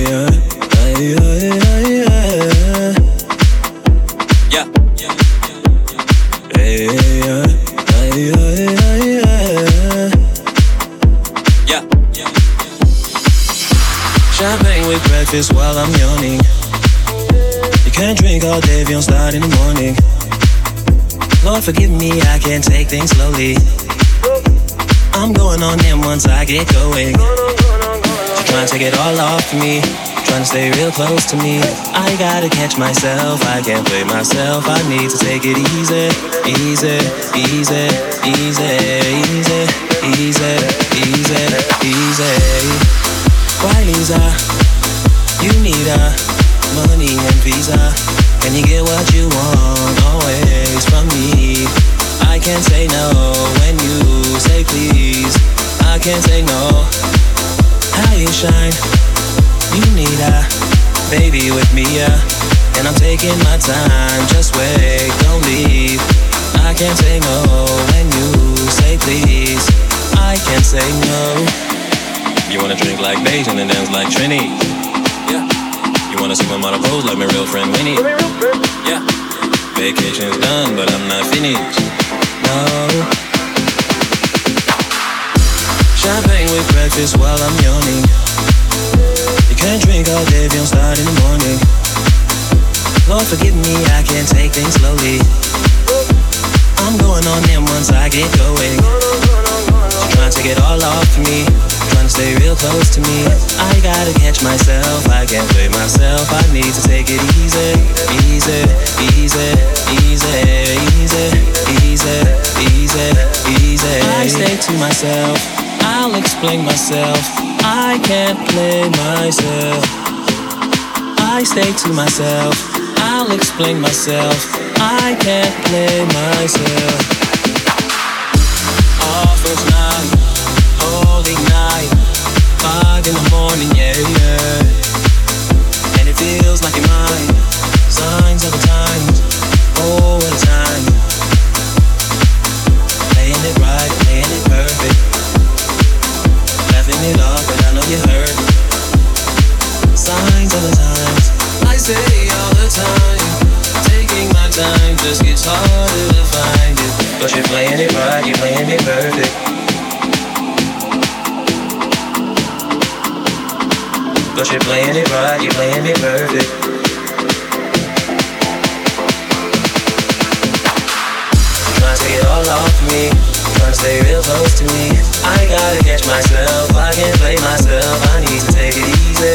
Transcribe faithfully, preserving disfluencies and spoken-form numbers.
yeah, yeah, yeah. Yeah. Hey, yeah, yeah, yeah. Yeah. Champagne with breakfast while I'm yawning. You can't drink all day if you don't start in the morning. Lord forgive me, I can't take things slowly. I'm going on them once I get going. She trying to take it all off me, trying to stay real close to me. I gotta catch myself, I can't play myself. I need to take it easy, easy, easy, easy, easy, easy, easy, easy. Why Lisa? You need a money and visa. Can you get what you want always from me? I can't say no when you say please. I can't say no. How you shine? You need a baby with me, yeah. And I'm taking my time, just wait, don't leave. I can't say no when you say please. I can't say no. You wanna drink like Bayesian and dance like Trini? Yeah. You wanna see my model pose like my real friend Winnie? Yeah. Vacation's done, but I'm not finished. No. Champagne with breakfast while I'm yawning. You can't drink all day if you don't start in the morning. Lord forgive me, I can't take things slowly. I'm going on them once I get going. She trying to take it all off me, trying to stay real close to me. I gotta catch myself, I can't play myself. I need to take it easy, easy, easy, easy, easy, easy, easy, easy. I stay to myself, I'll explain myself. I can't play myself. I stay to myself, I'll explain myself. I can't play myself. All first night, holy night, five in the morning, yeah, yeah. And it feels like you're mine. Signs of the times, oh what a time. Playing it right, playing it perfect. Laughing it off, but I know you hurt. Signs of the times, I say all the time. Taking my time just gets harder to find it. But you're playing it right, you're playing it perfect. But you're playing it right, you're playing it perfect. Trying to take it all off me, trying to stay real close to me. I gotta catch myself, I can't play myself. I need to take it easy,